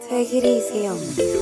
Take it easy on me.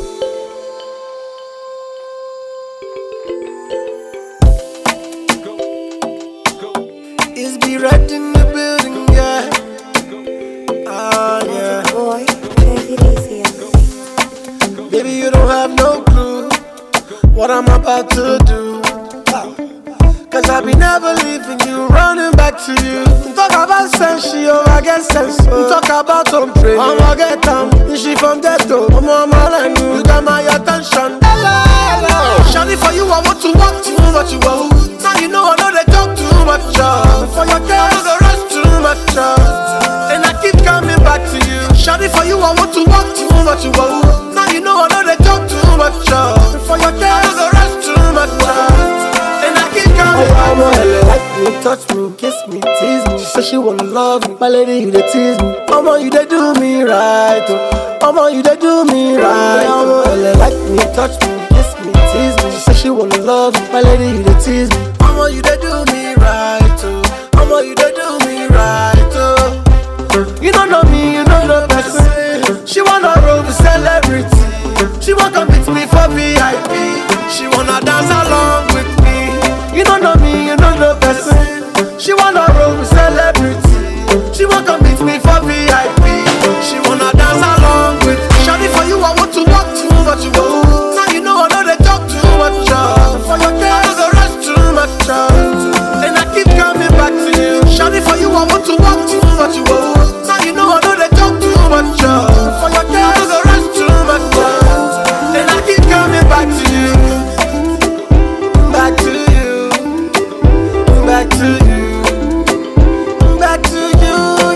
Is be red in the building, yeah. Ah, yeah. Magic boy, take it easy on me. Baby, you don't have no clue what I'm about to do. Cause I be never leaving you, running back to you. Talk about sense, she over get sense. Talk about some pray, I'ma get them. She from that door, I'm like you got my attention. Hello, hello. Shawty, for you, I want to walk too much, you want. Now you know I know they talk too much, for your girl, I go rush too much, and I keep coming back to you. Shawty, for you, I want to walk too much, you want. Now you know I know they talk too much, for your girl, I go rush too much, and I keep coming back to you. Like me, touch me, kiss me, tease me. She say she wanna love me, my lady, you they tease me. Mama, you they do me right, Mama, you they do me right. Like me, touch me, kiss me, tease me. She say she wanna love me, my lady, you they tease me. Mama, you they do me right, Mama, you they do me right, You don't know me, you don't know person. She wanna roll with celebrity. She wanna come meet me for VIP. She wanna dance along with me. You don't know me, you don't know person. She wanna roll with celebrity. She wanna come meet me for VIP. She wanna dance along with me. Shawty, for you, I want to walk too much. Now you know I know they talk too much. For your girl, I go rush too much. And I keep coming back to you. Shawty, for you, I want to walk too much. Now you know I know they talk too much. For your girl, I go rush too much. And I keep coming back to you. Back to you. Back to you. Back to you,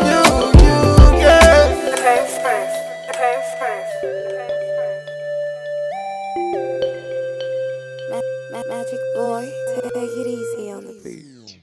yeah. Magic boy, take it easy on the beat.